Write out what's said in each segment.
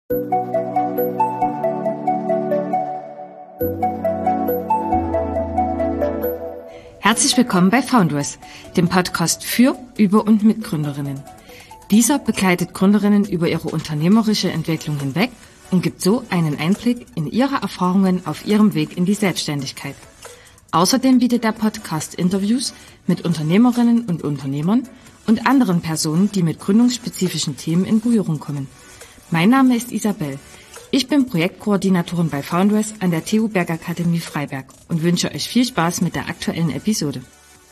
Herzlich willkommen bei Foundress, dem Podcast für, über und mit Gründerinnen. Dieser begleitet Gründerinnen über ihre unternehmerische Entwicklung hinweg und gibt so einen Einblick in ihre Erfahrungen auf ihrem Weg in die Selbstständigkeit. Außerdem bietet der Podcast Interviews mit Unternehmerinnen und Unternehmern und anderen Personen, die mit gründungsspezifischen Themen in Berührung kommen. Mein Name ist Isabel. Ich bin Projektkoordinatorin bei Foundress an der TU Bergakademie Freiberg und wünsche euch viel Spaß mit der aktuellen Episode.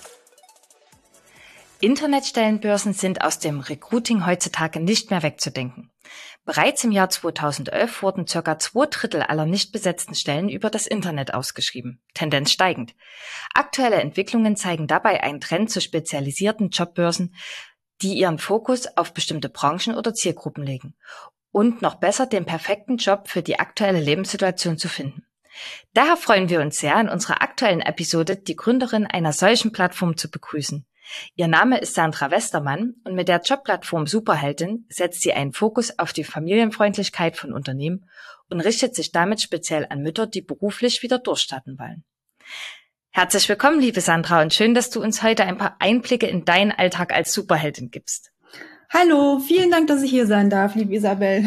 Internetstellenbörsen sind aus dem Recruiting heutzutage nicht mehr wegzudenken. Bereits im Jahr 2011 wurden ca. 2/3 aller nicht besetzten Stellen über das Internet ausgeschrieben, Tendenz steigend. Aktuelle Entwicklungen zeigen dabei einen Trend zu spezialisierten Jobbörsen, die ihren Fokus auf bestimmte Branchen oder Zielgruppen legen. Und noch besser, den perfekten Job für die aktuelle Lebenssituation zu finden. Daher freuen wir uns sehr, in unserer aktuellen Episode die Gründerin einer solchen Plattform zu begrüßen. Ihr Name ist Sandra Westermann und mit der Jobplattform Superheldin setzt sie einen Fokus auf die Familienfreundlichkeit von Unternehmen und richtet sich damit speziell an Mütter, die beruflich wieder durchstarten wollen. Herzlich willkommen, liebe Sandra, und schön, dass du uns heute ein paar Einblicke in deinen Alltag als Superheldin gibst. Hallo, vielen Dank, dass ich hier sein darf, liebe Isabel.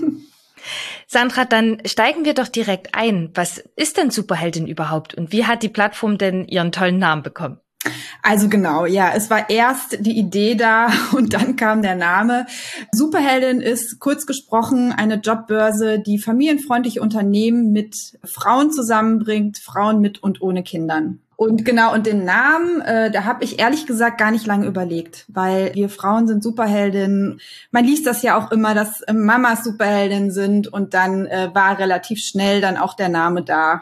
Sandra, dann steigen wir doch direkt ein. Was ist denn Superheldin überhaupt und wie hat die Plattform denn ihren tollen Namen bekommen? Also genau, ja, es war erst die Idee da und dann kam der Name. Superheldin ist kurz gesprochen eine Jobbörse, die familienfreundliche Unternehmen mit Frauen zusammenbringt, Frauen mit und ohne Kindern. Und genau, und den Namen, da habe ich ehrlich gesagt gar nicht lange überlegt, weil wir Frauen sind Superheldinnen. Man liest das ja auch immer, dass Mamas Superheldinnen sind und dann war relativ schnell dann auch der Name da.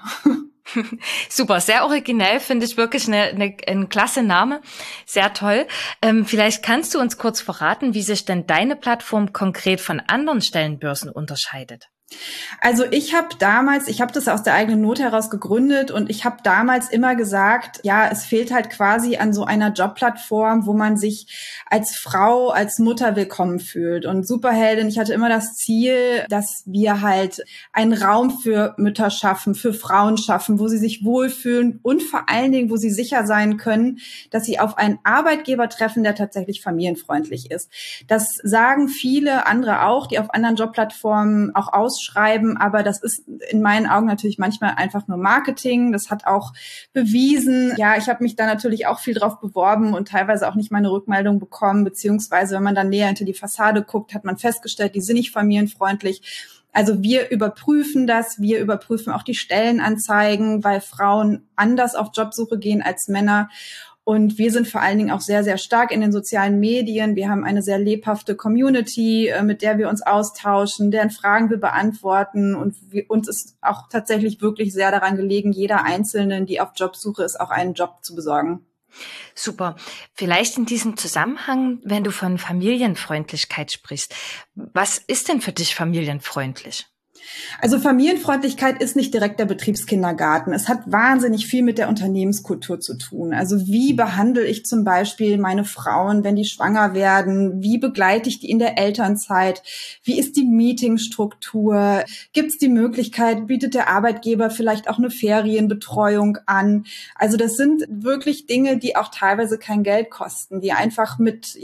Super, sehr originell, finde ich wirklich ein klasse Name, sehr toll. Vielleicht kannst du uns kurz verraten, wie sich denn deine Plattform konkret von anderen Stellenbörsen unterscheidet? Also ich habe das aus der eigenen Not heraus gegründet und ich habe damals immer gesagt, ja, es fehlt halt quasi an so einer Jobplattform, wo man sich als Frau, als Mutter willkommen fühlt. Und Superheldin, ich hatte immer das Ziel, dass wir halt einen Raum für Mütter schaffen, für Frauen schaffen, wo sie sich wohlfühlen und vor allen Dingen, wo sie sicher sein können, dass sie auf einen Arbeitgeber treffen, der tatsächlich familienfreundlich ist. Das sagen viele andere auch, die auf anderen Jobplattformen auch ausschreiben, aber das ist in meinen Augen natürlich manchmal einfach nur Marketing. Das hat auch bewiesen. Ja, ich habe mich da natürlich auch viel drauf beworben und teilweise auch nicht meine Rückmeldung bekommen, beziehungsweise wenn man dann näher hinter die Fassade guckt, hat man festgestellt, die sind nicht familienfreundlich. Also wir überprüfen das, wir überprüfen auch die Stellenanzeigen, weil Frauen anders auf Jobsuche gehen als Männer. Und wir sind vor allen Dingen auch sehr, sehr stark in den sozialen Medien. Wir haben eine sehr lebhafte Community, mit der wir uns austauschen, deren Fragen wir beantworten. Und uns ist auch tatsächlich wirklich sehr daran gelegen, jeder Einzelnen, die auf Jobsuche ist, auch einen Job zu besorgen. Super. Vielleicht in diesem Zusammenhang, wenn du von Familienfreundlichkeit sprichst, was ist denn für dich familienfreundlich? Also Familienfreundlichkeit ist nicht direkt der Betriebskindergarten. Es hat wahnsinnig viel mit der Unternehmenskultur zu tun. Also wie behandle ich zum Beispiel meine Frauen, wenn die schwanger werden? Wie begleite ich die in der Elternzeit? Wie ist die Meetingstruktur? Gibt es die Möglichkeit, bietet der Arbeitgeber vielleicht auch eine Ferienbetreuung an? Also das sind wirklich Dinge, die auch teilweise kein Geld kosten, die einfach mit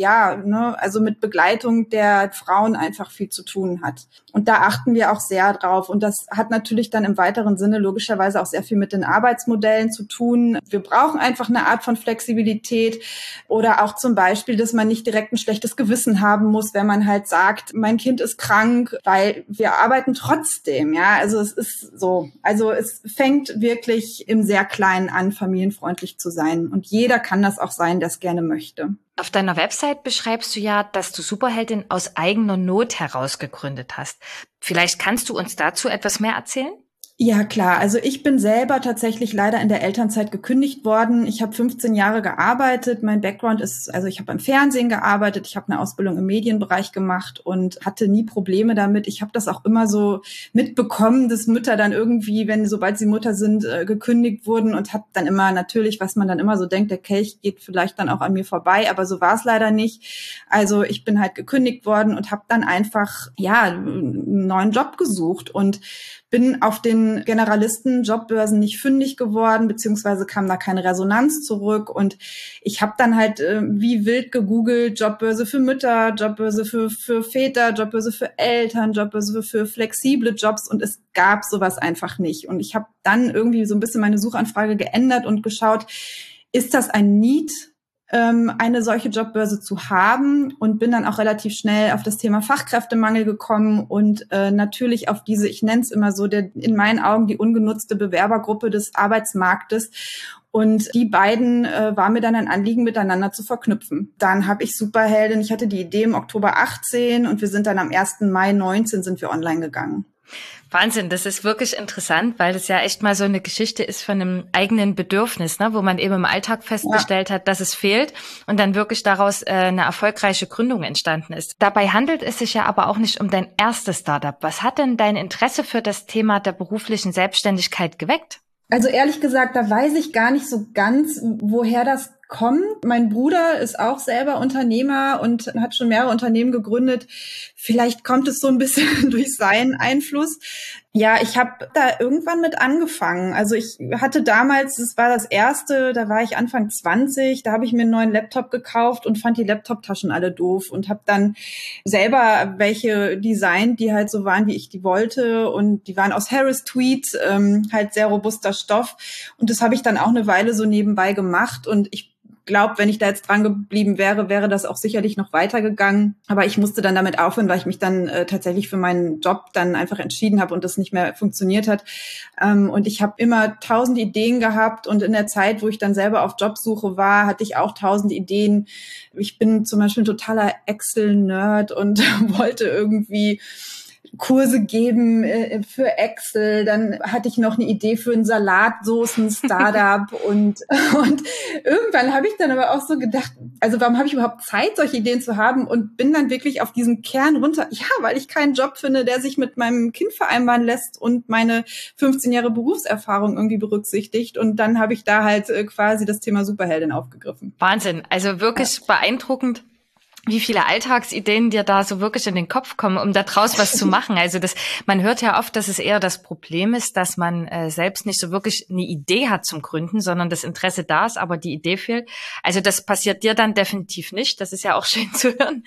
Begleitung der Frauen einfach viel zu tun hat. Und da achten wir auch sehr drauf. Und das hat natürlich dann im weiteren Sinne logischerweise auch sehr viel mit den Arbeitsmodellen zu tun. Wir brauchen einfach eine Art von Flexibilität oder auch zum Beispiel, dass man nicht direkt ein schlechtes Gewissen haben muss, wenn man halt sagt, mein Kind ist krank, weil wir arbeiten trotzdem. Ja, also es ist so. Also es fängt wirklich im sehr Kleinen an, familienfreundlich zu sein. Und jeder kann das auch sein, der es gerne möchte. Auf deiner Website beschreibst du ja, dass du Superheldin aus eigener Not heraus gegründet hast. Vielleicht kannst du uns dazu etwas mehr erzählen? Ja, klar. Also ich bin selber tatsächlich leider in der Elternzeit gekündigt worden. Ich habe 15 Jahre gearbeitet. Mein Background ist, also ich habe beim Fernsehen gearbeitet, ich habe eine Ausbildung im Medienbereich gemacht und hatte nie Probleme damit. Ich habe das auch immer so mitbekommen, dass Mütter dann irgendwie, sobald sie Mutter sind, gekündigt wurden und habe dann immer natürlich, was man dann immer so denkt, der Kelch geht vielleicht dann auch an mir vorbei, aber so war es leider nicht. Also ich bin halt gekündigt worden und habe dann einfach, einen neuen Job gesucht und bin auf den Generalisten-Jobbörsen nicht fündig geworden, beziehungsweise kam da keine Resonanz zurück. Und ich habe dann halt wie wild gegoogelt, Jobbörse für Mütter, Jobbörse für Väter, Jobbörse für Eltern, Jobbörse für flexible Jobs. Und es gab sowas einfach nicht. Und ich habe dann irgendwie so ein bisschen meine Suchanfrage geändert und geschaut, ist das ein Need, eine solche Jobbörse zu haben, und bin dann auch relativ schnell auf das Thema Fachkräftemangel gekommen und natürlich auf diese, ich nenne es immer so, in meinen Augen die ungenutzte Bewerbergruppe des Arbeitsmarktes. Und die beiden war mir dann ein Anliegen, miteinander zu verknüpfen. Dann habe ich Superheldin, ich hatte die Idee im Oktober 18 und wir sind dann am 1. Mai 19 sind wir online gegangen. Wahnsinn, das ist wirklich interessant, weil das ja echt mal so eine Geschichte ist von einem eigenen Bedürfnis, ne, wo man eben im Alltag festgestellt hat, dass es fehlt und dann wirklich daraus eine erfolgreiche Gründung entstanden ist. Dabei handelt es sich ja aber auch nicht um dein erstes Startup. Was hat denn dein Interesse für das Thema der beruflichen Selbstständigkeit geweckt? Also ehrlich gesagt, da weiß ich gar nicht so ganz, woher das kommt. Mein Bruder ist auch selber Unternehmer und hat schon mehrere Unternehmen gegründet. Vielleicht kommt es so ein bisschen durch seinen Einfluss. Ja, ich habe da irgendwann mit angefangen. Also ich hatte damals, das war das erste, da war ich Anfang 20, da habe ich mir einen neuen Laptop gekauft und fand die Laptoptaschen alle doof und habe dann selber welche designt, die halt so waren, wie ich die wollte, und die waren aus Harris Tweed, halt sehr robuster Stoff, und das habe ich dann auch eine Weile so nebenbei gemacht, und ich glaube, wenn ich da jetzt dran geblieben wäre, wäre das auch sicherlich noch weitergegangen. Aber ich musste dann damit aufhören, weil ich mich dann tatsächlich für meinen Job dann einfach entschieden habe und das nicht mehr funktioniert hat. Und ich habe immer 1000 Ideen gehabt, und in der Zeit, wo ich dann selber auf Jobsuche war, hatte ich auch 1000 Ideen. Ich bin zum Beispiel ein totaler Excel-Nerd und wollte irgendwie Kurse geben für Excel. Dann hatte ich noch eine Idee für ein Salatsoßen-Startup und irgendwann habe ich dann aber auch so gedacht, also warum habe ich überhaupt Zeit, solche Ideen zu haben, und bin dann wirklich auf diesen Kern runter. Ja, weil ich keinen Job finde, der sich mit meinem Kind vereinbaren lässt und meine 15 Jahre Berufserfahrung irgendwie berücksichtigt, und dann habe ich da halt quasi das Thema Superheldin aufgegriffen. Wahnsinn, also wirklich beeindruckend, wie viele Alltagsideen dir da so wirklich in den Kopf kommen, um da draus was zu machen. Also man hört ja oft, dass es eher das Problem ist, dass man selbst nicht so wirklich eine Idee hat zum Gründen, sondern das Interesse da ist, aber die Idee fehlt. Also das passiert dir dann definitiv nicht. Das ist ja auch schön zu hören.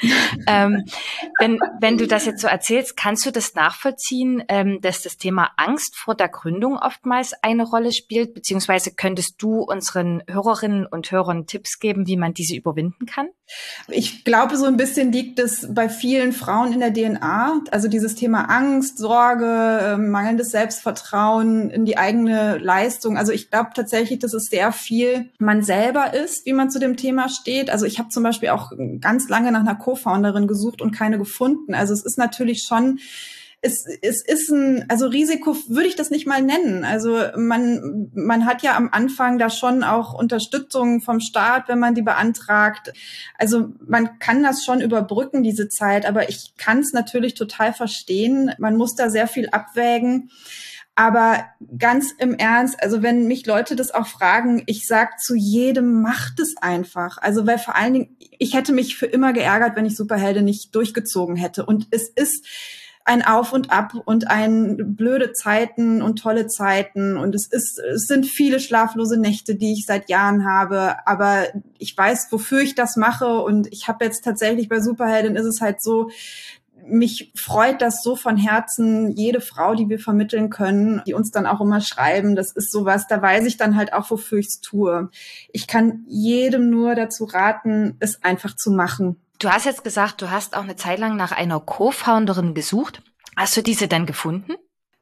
Wenn du das jetzt so erzählst, kannst du das nachvollziehen, dass das Thema Angst vor der Gründung oftmals eine Rolle spielt, beziehungsweise könntest du unseren Hörerinnen und Hörern Tipps geben, wie man diese überwinden kann? Ich glaube, so ein bisschen liegt es bei vielen Frauen in der DNA. Also dieses Thema Angst, Sorge, mangelndes Selbstvertrauen in die eigene Leistung. Also ich glaube tatsächlich, dass es sehr viel man selber ist, wie man zu dem Thema steht. Also ich habe zum Beispiel auch ganz lange nach einer Co-Founderin gesucht und keine gefunden. Also es ist natürlich schon, es ist also Risiko würde ich das nicht mal nennen. Also man hat ja am Anfang da schon auch Unterstützung vom Staat, wenn man die beantragt. Also man kann das schon überbrücken, diese Zeit, aber ich kann es natürlich total verstehen. Man muss da sehr viel abwägen. Aber ganz im Ernst, also wenn mich Leute das auch fragen, ich sag zu jedem, macht es einfach. Also weil vor allen Dingen, ich hätte mich für immer geärgert, wenn ich Superheldin nicht durchgezogen hätte. Und es ist ein Auf und Ab und ein blöde Zeiten und tolle Zeiten, und es sind viele schlaflose Nächte, die ich seit Jahren habe, aber ich weiß, wofür ich das mache, und ich habe jetzt tatsächlich bei Superheldin ist es halt so, mich freut das so von Herzen, jede Frau, die wir vermitteln können, die uns dann auch immer schreiben, das ist sowas, da weiß ich dann halt auch, wofür ich es tue. Ich kann jedem nur dazu raten, es einfach zu machen. Du hast jetzt gesagt, du hast auch eine Zeit lang nach einer Co-Founderin gesucht. Hast du diese denn gefunden?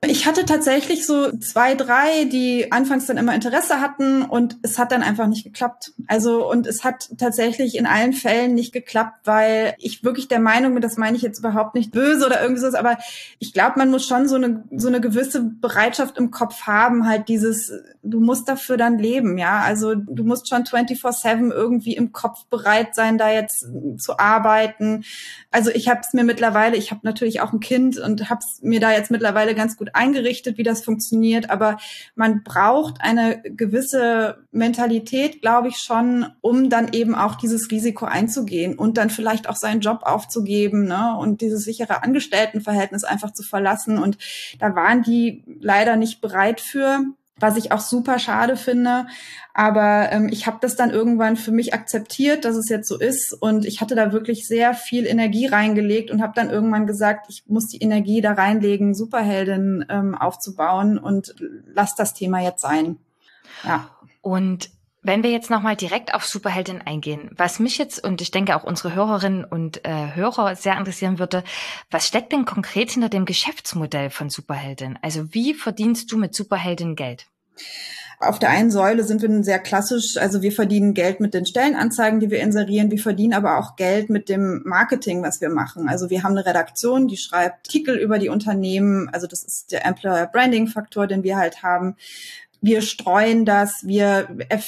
Ich hatte tatsächlich so 2, 3, die anfangs dann immer Interesse hatten und es hat dann einfach nicht geklappt. Also und es hat tatsächlich in allen Fällen nicht geklappt, weil ich wirklich der Meinung bin, das meine ich jetzt überhaupt nicht böse oder irgendwie so, aber ich glaube, man muss schon so eine gewisse Bereitschaft im Kopf haben, halt dieses, du musst dafür dann leben, ja. Also du musst schon 24/7 irgendwie im Kopf bereit sein, da jetzt zu arbeiten. Also ich habe natürlich auch ein Kind und habe es mir da jetzt mittlerweile ganz gut eingerichtet, wie das funktioniert. Aber man braucht eine gewisse Mentalität, glaube ich schon, um dann eben auch dieses Risiko einzugehen und dann vielleicht auch seinen Job aufzugeben, ne? Und dieses sichere Angestelltenverhältnis einfach zu verlassen. Und da waren die leider nicht bereit für, was ich auch super schade finde. Aber ich habe das dann irgendwann für mich akzeptiert, dass es jetzt so ist. Und ich hatte da wirklich sehr viel Energie reingelegt und habe dann irgendwann gesagt, ich muss die Energie da reinlegen, Superheldin aufzubauen und lass das Thema jetzt sein. Ja. Und wenn wir jetzt nochmal direkt auf Superheldin eingehen, was mich jetzt und ich denke auch unsere Hörerinnen und Hörer sehr interessieren würde, was steckt denn konkret hinter dem Geschäftsmodell von Superheldin? Also wie verdienst du mit Superheldin Geld? Auf der einen Säule sind wir sehr klassisch, also wir verdienen Geld mit den Stellenanzeigen, die wir inserieren, wir verdienen aber auch Geld mit dem Marketing, was wir machen. Also wir haben eine Redaktion, die schreibt Artikel über die Unternehmen, also das ist der Employer Branding Faktor, den wir halt haben. Wir streuen das, wir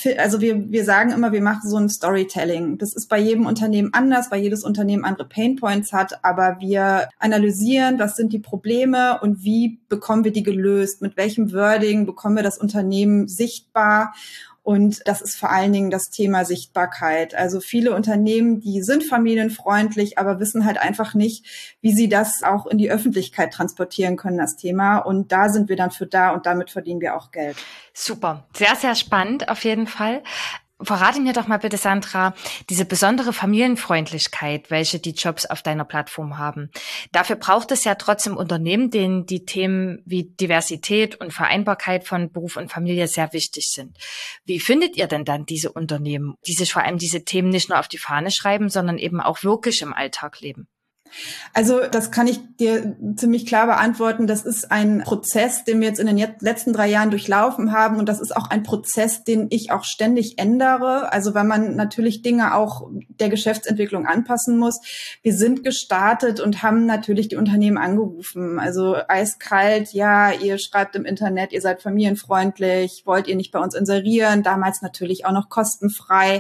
sagen immer, wir machen so ein Storytelling. Das ist bei jedem Unternehmen anders, weil jedes Unternehmen andere Painpoints hat, aber wir analysieren, was sind die Probleme und wie bekommen wir die gelöst, mit welchem Wording bekommen wir das Unternehmen sichtbar. Und das ist vor allen Dingen das Thema Sichtbarkeit. Also viele Unternehmen, die sind familienfreundlich, aber wissen halt einfach nicht, wie sie das auch in die Öffentlichkeit transportieren können, das Thema. Und da sind wir dann für da und damit verdienen wir auch Geld. Super, sehr, sehr spannend auf jeden Fall. Verrate mir doch mal bitte, Sandra, diese besondere Familienfreundlichkeit, welche die Jobs auf deiner Plattform haben. Dafür braucht es ja trotzdem Unternehmen, denen die Themen wie Diversität und Vereinbarkeit von Beruf und Familie sehr wichtig sind. Wie findet ihr denn dann diese Unternehmen, die sich vor allem diese Themen nicht nur auf die Fahne schreiben, sondern eben auch wirklich im Alltag leben? Also das kann ich dir ziemlich klar beantworten. Das ist ein Prozess, den wir jetzt in den letzten 3 Jahren durchlaufen haben. Und das ist auch ein Prozess, den ich auch ständig ändere. Also weil man natürlich Dinge auch der Geschäftsentwicklung anpassen muss. Wir sind gestartet und haben natürlich die Unternehmen angerufen. Also eiskalt, ja, ihr schreibt im Internet, ihr seid familienfreundlich, wollt ihr nicht bei uns inserieren? Damals natürlich auch noch kostenfrei.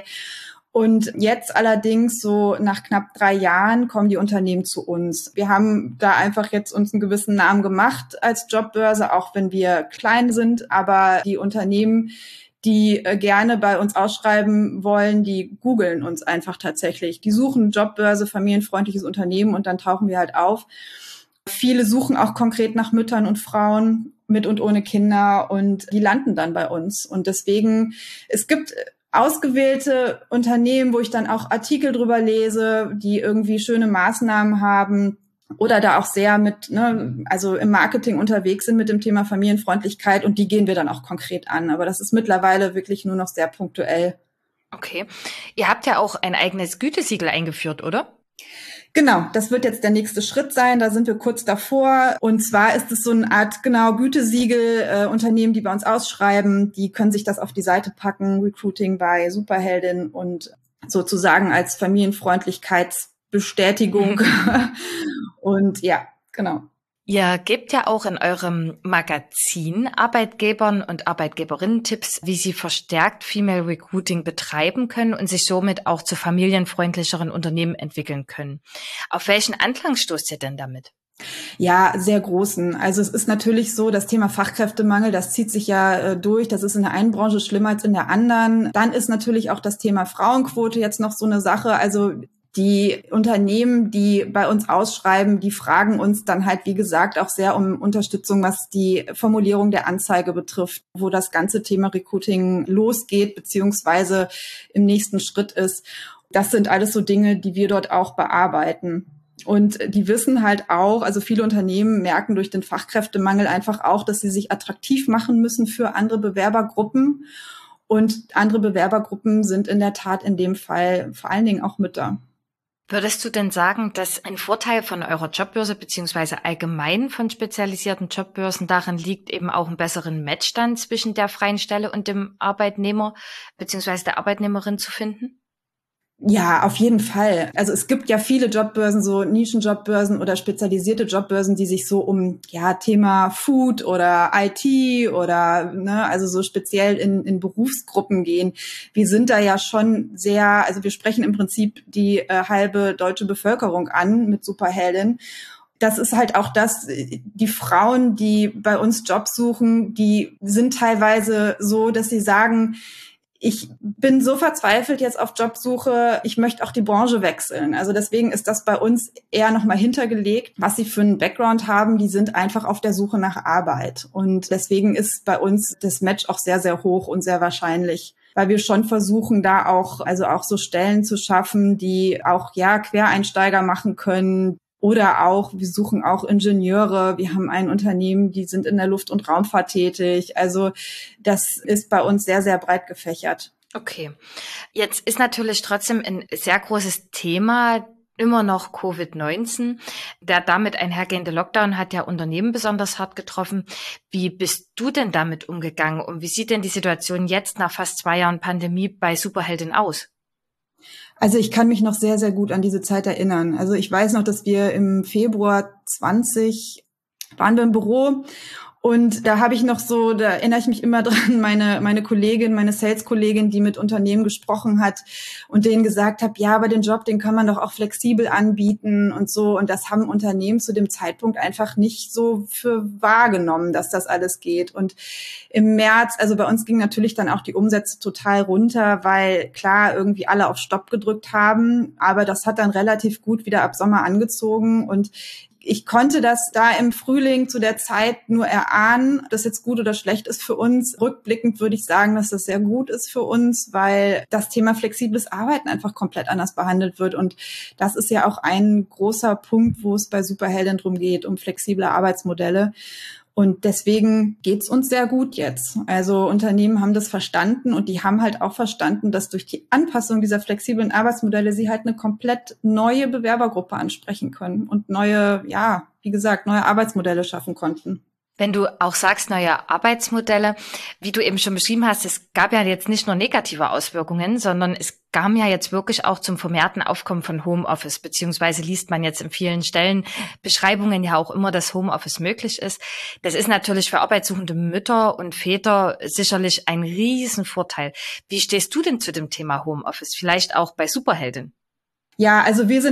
Und jetzt allerdings so nach knapp 3 Jahren kommen die Unternehmen zu uns. Wir haben da einfach jetzt uns einen gewissen Namen gemacht als Jobbörse, auch wenn wir klein sind. Aber die Unternehmen, die gerne bei uns ausschreiben wollen, die googeln uns einfach tatsächlich. Die suchen Jobbörse, familienfreundliches Unternehmen und dann tauchen wir halt auf. Viele suchen auch konkret nach Müttern und Frauen mit und ohne Kinder und die landen dann bei uns. Und deswegen, es gibt ausgewählte Unternehmen, wo ich dann auch Artikel drüber lese, die irgendwie schöne Maßnahmen haben oder da auch sehr also im Marketing unterwegs sind mit dem Thema Familienfreundlichkeit und die gehen wir dann auch konkret an. Aber das ist mittlerweile wirklich nur noch sehr punktuell. Okay. Ihr habt ja auch ein eigenes Gütesiegel eingeführt, oder? Genau, das wird jetzt der nächste Schritt sein. Da sind wir kurz davor. Und zwar ist es so eine Art, Gütesiegel. Unternehmen, die bei uns ausschreiben, die können sich das auf die Seite packen. Recruiting bei Superheldin und sozusagen als Familienfreundlichkeitsbestätigung. Und ja, genau. Ihr gebt ja auch in eurem Magazin Arbeitgebern und Arbeitgeberinnen Tipps, wie sie verstärkt Female Recruiting betreiben können und sich somit auch zu familienfreundlicheren Unternehmen entwickeln können. Auf welchen Anklang stoßt ihr denn damit? Ja, sehr großen. Also es ist natürlich so, das Thema Fachkräftemangel, das zieht sich ja durch. Das ist in der einen Branche schlimmer als in der anderen. Dann ist natürlich auch das Thema Frauenquote jetzt noch so eine Sache. Also die Unternehmen, die bei uns ausschreiben, die fragen uns dann halt, wie gesagt, auch sehr um Unterstützung, was die Formulierung der Anzeige betrifft, wo das ganze Thema Recruiting losgeht, beziehungsweise im nächsten Schritt ist. Das sind alles so Dinge, die wir dort auch bearbeiten. Und die wissen halt auch, also viele Unternehmen merken durch den Fachkräftemangel einfach auch, dass sie sich attraktiv machen müssen für andere Bewerbergruppen. Und andere Bewerbergruppen sind in der Tat in dem Fall vor allen Dingen auch Mütter. Würdest du denn sagen, dass ein Vorteil von eurer Jobbörse beziehungsweise allgemein von spezialisierten Jobbörsen darin liegt, eben auch einen besseren Match dann zwischen der freien Stelle und dem Arbeitnehmer beziehungsweise der Arbeitnehmerin zu finden? Ja, auf jeden Fall. Also es gibt ja viele Jobbörsen, so Nischenjobbörsen oder spezialisierte Jobbörsen, die sich so um Thema Food oder IT oder also so speziell in Berufsgruppen gehen. Wir sind da ja schon sehr, also wir sprechen im Prinzip die halbe deutsche Bevölkerung an mit Superheldin. Das ist halt auch das, die Frauen, die bei uns Jobs suchen, die sind teilweise so, dass sie sagen, ich bin so verzweifelt jetzt auf Jobsuche, ich möchte auch die Branche wechseln. Also deswegen ist das bei uns eher nochmal hintergelegt, was sie für einen Background haben. Die sind einfach auf der Suche nach Arbeit. Und deswegen ist bei uns das Match auch sehr, sehr hoch und sehr wahrscheinlich, weil wir schon versuchen, da auch so Stellen zu schaffen, die auch Quereinsteiger machen können. Oder auch, wir suchen auch Ingenieure. Wir haben ein Unternehmen, die sind in der Luft- und Raumfahrt tätig. Also das ist bei uns sehr, sehr breit gefächert. Okay. Jetzt ist natürlich trotzdem ein sehr großes Thema immer noch Covid-19. Der damit einhergehende Lockdown hat ja Unternehmen besonders hart getroffen. Wie bist du denn damit umgegangen und wie sieht denn die Situation jetzt nach fast 2 Jahren Pandemie bei Superheldin aus? Also ich kann mich noch sehr, sehr gut an diese Zeit erinnern. Also ich weiß noch, dass wir im Februar 20 waren wir im Büro. Und da habe ich noch so, da erinnere ich mich immer dran, meine Kollegin, meine Sales-Kollegin, die mit Unternehmen gesprochen hat und denen gesagt hat, ja, aber den Job, den kann man doch auch flexibel anbieten und so. Und das haben Unternehmen zu dem Zeitpunkt einfach nicht so für wahrgenommen, dass das alles geht. Und im März, also bei uns ging natürlich dann auch die Umsätze total runter, weil klar irgendwie alle auf Stopp gedrückt haben. Aber das hat dann relativ gut wieder ab Sommer angezogen und ich konnte das da im Frühling zu der Zeit nur erahnen, ob das jetzt gut oder schlecht ist für uns. Rückblickend würde ich sagen, dass das sehr gut ist für uns, weil das Thema flexibles Arbeiten einfach komplett anders behandelt wird. Und das ist ja auch ein großer Punkt, wo es bei Superheldin drum geht, um flexible Arbeitsmodelle. Und deswegen geht's uns sehr gut jetzt. Also Unternehmen haben das verstanden und die haben halt auch verstanden, dass durch die Anpassung dieser flexiblen Arbeitsmodelle sie halt eine komplett neue Bewerbergruppe ansprechen können und neue, wie gesagt, neue Arbeitsmodelle schaffen konnten. Wenn du auch sagst, neue Arbeitsmodelle, wie du eben schon beschrieben hast, es gab ja jetzt nicht nur negative Auswirkungen, sondern es kam ja jetzt wirklich auch zum vermehrten Aufkommen von Homeoffice, beziehungsweise liest man jetzt in vielen Stellenbeschreibungen ja auch immer, dass Homeoffice möglich ist. Das ist natürlich für arbeitssuchende Mütter und Väter sicherlich ein Riesenvorteil. Wie stehst du denn zu dem Thema Homeoffice? Vielleicht auch bei Superheldin? Ja, also wir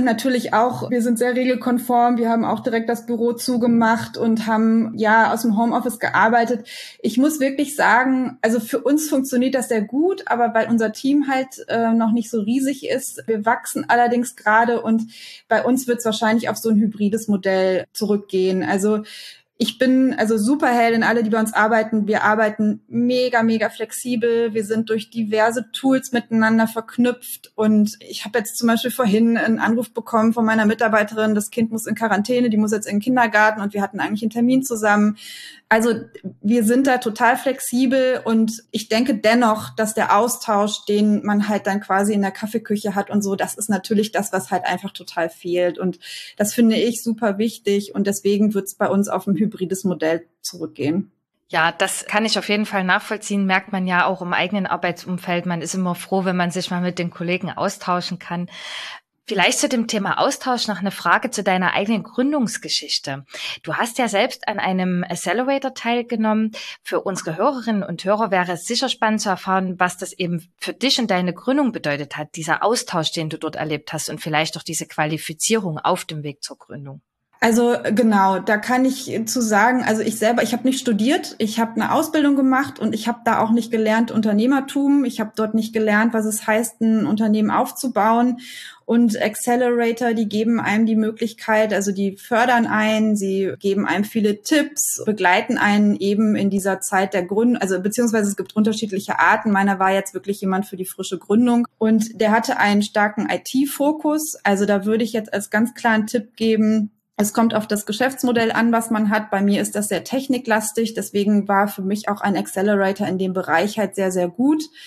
sind sehr regelkonform. Wir haben auch direkt das Büro zugemacht und haben aus dem Homeoffice gearbeitet. Ich muss wirklich sagen, also für uns funktioniert das sehr gut, aber weil unser Team halt noch nicht so riesig ist. Wir wachsen allerdings gerade und bei uns wird es wahrscheinlich auf so ein hybrides Modell zurückgehen. Also ich bin also Superheldin, alle, die bei uns arbeiten. Wir arbeiten mega, mega flexibel. Wir sind durch diverse Tools miteinander verknüpft. Und ich habe jetzt zum Beispiel vorhin einen Anruf bekommen von meiner Mitarbeiterin. Das Kind muss in Quarantäne, die muss jetzt in den Kindergarten und wir hatten eigentlich einen Termin zusammen. Also wir sind da total flexibel und ich denke dennoch, dass der Austausch, den man halt dann quasi in der Kaffeeküche hat und so, das ist natürlich das, was halt einfach total fehlt. Und das finde ich super wichtig und deswegen wird es bei uns auf ein hybrides Modell zurückgehen. Ja, das kann ich auf jeden Fall nachvollziehen, merkt man ja auch im eigenen Arbeitsumfeld. Man ist immer froh, wenn man sich mal mit den Kollegen austauschen kann. Vielleicht zu dem Thema Austausch noch eine Frage zu deiner eigenen Gründungsgeschichte. Du hast ja selbst an einem Accelerator teilgenommen. Für unsere Hörerinnen und Hörer wäre es sicher spannend zu erfahren, was das eben für dich und deine Gründung bedeutet hat, dieser Austausch, den du dort erlebt hast und vielleicht auch diese Qualifizierung auf dem Weg zur Gründung. Also genau, da kann ich zu sagen, also ich habe nicht studiert, ich habe eine Ausbildung gemacht und ich habe da auch nicht gelernt Unternehmertum. Ich habe dort nicht gelernt, was es heißt, ein Unternehmen aufzubauen. Und Accelerator, die geben einem die Möglichkeit, also die fördern einen, sie geben einem viele Tipps, begleiten einen eben in dieser Zeit der Gründung, also beziehungsweise es gibt unterschiedliche Arten. Meiner war jetzt wirklich jemand für die frische Gründung und der hatte einen starken IT-Fokus. Also da würde ich jetzt als ganz klaren Tipp geben, es kommt auf das Geschäftsmodell an, was man hat. Bei mir ist das sehr techniklastig. Deswegen war für mich auch ein Accelerator in dem Bereich halt sehr, sehr gut.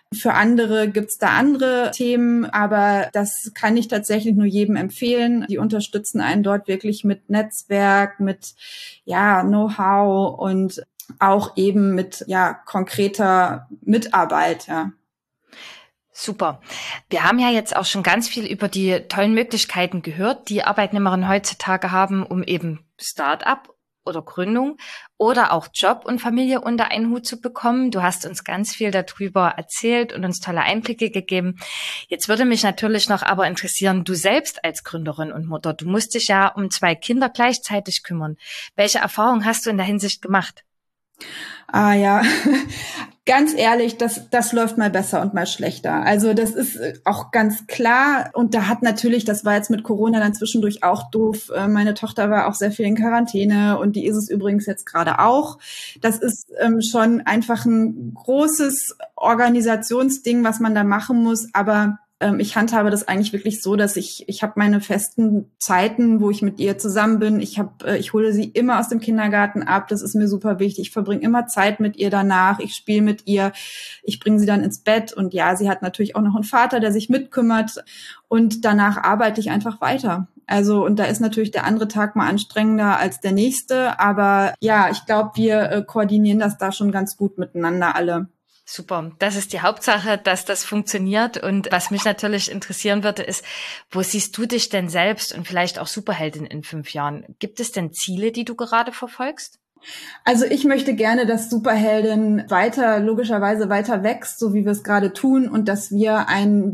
Für andere gibt's da andere Themen, aber das kann ich tatsächlich nur jedem empfehlen. Die unterstützen einen dort wirklich mit Netzwerk, mit Know-how und auch eben mit konkreter Mitarbeit, ja. Super. Wir haben ja jetzt auch schon ganz viel über die tollen Möglichkeiten gehört, die Arbeitnehmerinnen heutzutage haben, um eben Start-up oder Gründung oder auch Job und Familie unter einen Hut zu bekommen. Du hast uns ganz viel darüber erzählt und uns tolle Einblicke gegeben. Jetzt würde mich natürlich noch aber interessieren, du selbst als Gründerin und Mutter, du musst dich ja um 2 Kinder gleichzeitig kümmern. Welche Erfahrungen hast du in der Hinsicht gemacht? Ganz ehrlich, das läuft mal besser und mal schlechter. Also das ist auch ganz klar. Und da hat natürlich, das war jetzt mit Corona dann zwischendurch auch doof. Meine Tochter war auch sehr viel in Quarantäne und die ist es übrigens jetzt gerade auch. Das ist schon einfach ein großes Organisationsding, was man da machen muss. Aber ich handhabe das eigentlich wirklich so, dass ich habe meine festen Zeiten, wo ich mit ihr zusammen bin. Ich hole sie immer aus dem Kindergarten ab. Das ist mir super wichtig. Ich verbringe immer Zeit mit ihr danach. Ich spiele mit ihr. Ich bringe sie dann ins Bett. Und ja, sie hat natürlich auch noch einen Vater, der sich mitkümmert. Und danach arbeite ich einfach weiter. Also, und da ist natürlich der andere Tag mal anstrengender als der nächste. Aber ja, ich glaube, wir koordinieren das da schon ganz gut miteinander alle. Super, das ist die Hauptsache, dass das funktioniert. Und was mich natürlich interessieren würde, ist, wo siehst du dich denn selbst und vielleicht auch Superheldin in 5 Jahren? Gibt es denn Ziele, die du gerade verfolgst? Also ich möchte gerne, dass Superheldin logischerweise weiter wächst, so wie wir es gerade tun, und dass wir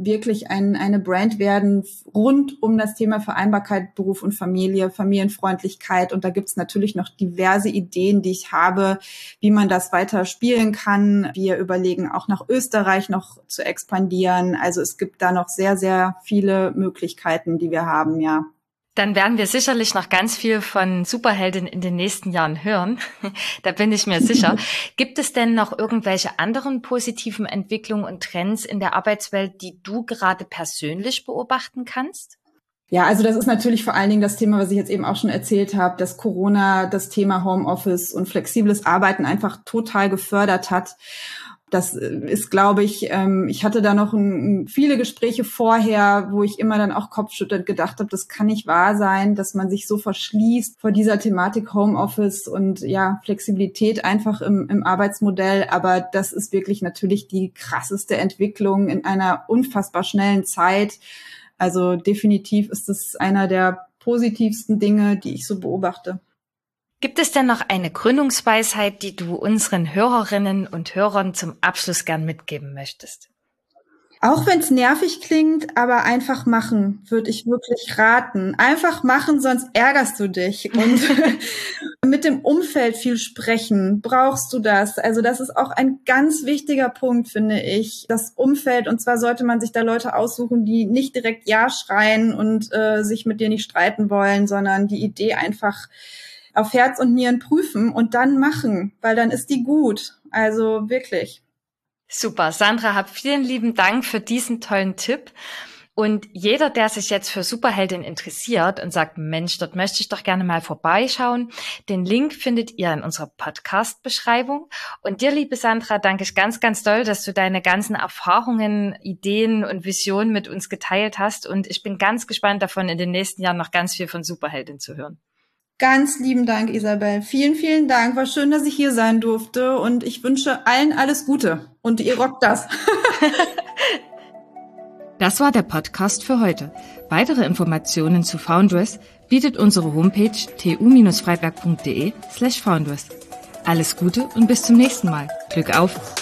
eine Brand werden rund um das Thema Vereinbarkeit, Beruf und Familie, Familienfreundlichkeit. Und da gibt's natürlich noch diverse Ideen, die ich habe, wie man das weiter spielen kann. Wir überlegen auch nach Österreich noch zu expandieren. Also es gibt da noch sehr, sehr viele Möglichkeiten, die wir haben, ja. Dann werden wir sicherlich noch ganz viel von Superheldin in den nächsten Jahren hören. Da bin ich mir sicher. Gibt es denn noch irgendwelche anderen positiven Entwicklungen und Trends in der Arbeitswelt, die du gerade persönlich beobachten kannst? Ja, also das ist natürlich vor allen Dingen das Thema, was ich jetzt eben auch schon erzählt habe, dass Corona das Thema Homeoffice und flexibles Arbeiten einfach total gefördert hat. Das ist, glaube ich, ich hatte da noch viele Gespräche vorher, wo ich immer dann auch kopfschüttelnd gedacht habe, das kann nicht wahr sein, dass man sich so verschließt vor dieser Thematik Homeoffice und ja, Flexibilität einfach im Arbeitsmodell. Aber das ist wirklich natürlich die krasseste Entwicklung in einer unfassbar schnellen Zeit. Also definitiv ist es einer der positivsten Dinge, die ich so beobachte. Gibt es denn noch eine Gründungsweisheit, die du unseren Hörerinnen und Hörern zum Abschluss gern mitgeben möchtest? Auch wenn es nervig klingt, aber einfach machen, würde ich wirklich raten. Einfach machen, sonst ärgerst du dich. Und mit dem Umfeld viel sprechen. Brauchst du das? Also das ist auch ein ganz wichtiger Punkt, finde ich. Das Umfeld, und zwar sollte man sich da Leute aussuchen, die nicht direkt Ja schreien und sich mit dir nicht streiten wollen, sondern die Idee einfach auf Herz und Nieren prüfen und dann machen, weil dann ist die gut. Also wirklich. Super, Sandra, hab vielen lieben Dank für diesen tollen Tipp. Und jeder, der sich jetzt für Superheldin interessiert und sagt, Mensch, dort möchte ich doch gerne mal vorbeischauen, den Link findet ihr in unserer Podcast-Beschreibung. Und dir, liebe Sandra, danke ich ganz, ganz doll, dass du deine ganzen Erfahrungen, Ideen und Visionen mit uns geteilt hast. Und ich bin ganz gespannt davon, in den nächsten Jahren noch ganz viel von Superheldin zu hören. Ganz lieben Dank, Isabel. Vielen, vielen Dank. War schön, dass ich hier sein durfte. Und ich wünsche allen alles Gute. Und ihr rockt das. Das war der Podcast für heute. Weitere Informationen zu Foundress bietet unsere Homepage tu-freiberg.de/Foundress. Alles Gute und bis zum nächsten Mal. Glück auf!